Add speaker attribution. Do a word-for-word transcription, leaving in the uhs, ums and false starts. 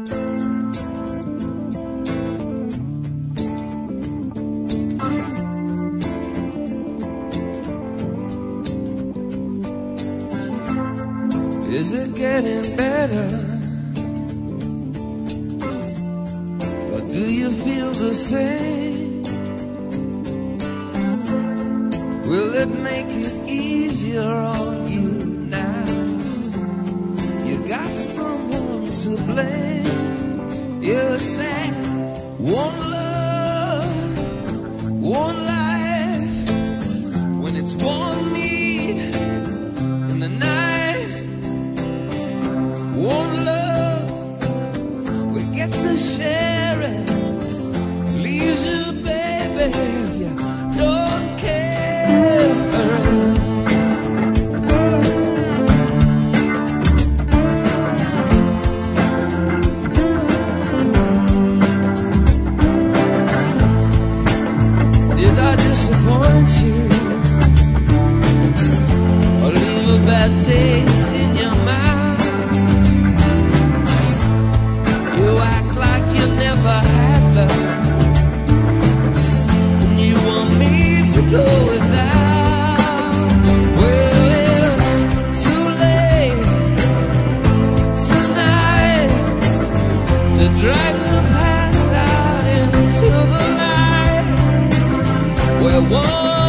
Speaker 1: Is it getting better? Or do you feel the same? Will it make it easier on you now? You got someone to blame. You say one love, one life, when it's one need in the night. One love, we get to share it. Leaves you, baby, if you don't care. Did I disappoint you? Or leave a bad taste in your mouth? Never had love, and you want me to go without. Well, it's too late tonight to drag the past out into the light where one